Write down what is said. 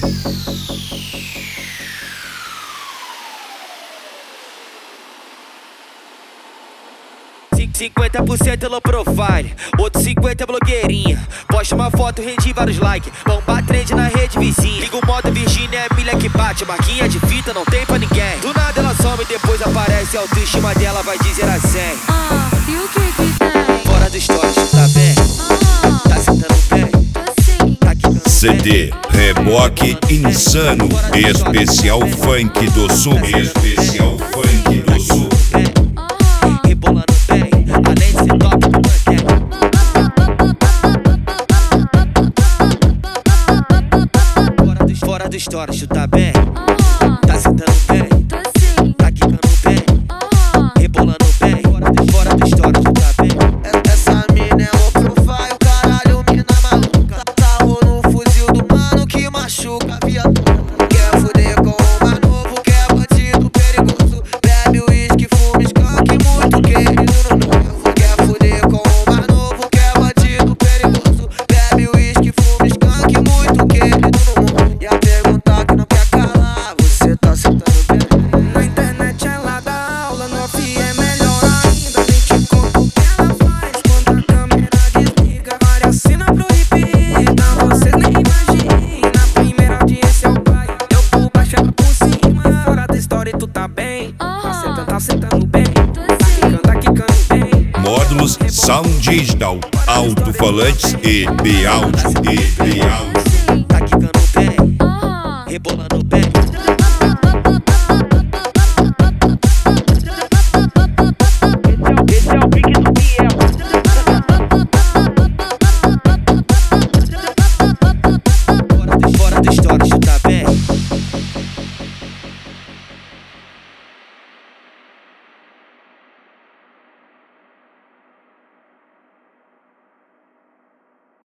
50% low profile, outro 50% é blogueirinha. Posta uma foto, rende vários likes, bomba trend na rede vizinha. Liga o modo Virgínia, é milha que bate, marquinha de fita, não tem pra ninguém. Do nada ela some e depois aparece, a autoestima dela vai de 0 a 100. E o que tem? Fora do stories, tá bem? Tá sentando bem? Tá quicando CD Reboque Insano, especial funk do sul. Especial funk do sul. rebolando bem, além de ser top, mantém. Fora do stories, tu tá bem? Tá sentando bem? Tá quicando bem? Rebolando bem? Fora do stories, tu tá bem? Essa mina é low profile, caralho, mina maluca. Carro no fuzil do mano que machuca a viatura. Quer fuder com o mais novo, quer bandido perigoso. Bebe uísque, fuma skunk, muito querido no novo. Quer fuder com o mais novo, quer bandido perigoso. Bebe uísque, fuma skunk, muito querido no mundo. E a pergunta que não quer calar, você tá sentando bem? Na internet ela dá aula, no off é melhor ainda. Nem te conto o que ela faz quando a câmera desliga. Várias cenas proibidas, você nem imagina. Primeira audiência é o pai, eu por baixo ela por cima. Fora da história tu tá bem, tá sentando bem. Tá quicando bem. Módulos Sound Digital, alto-falantes e B-Áudio.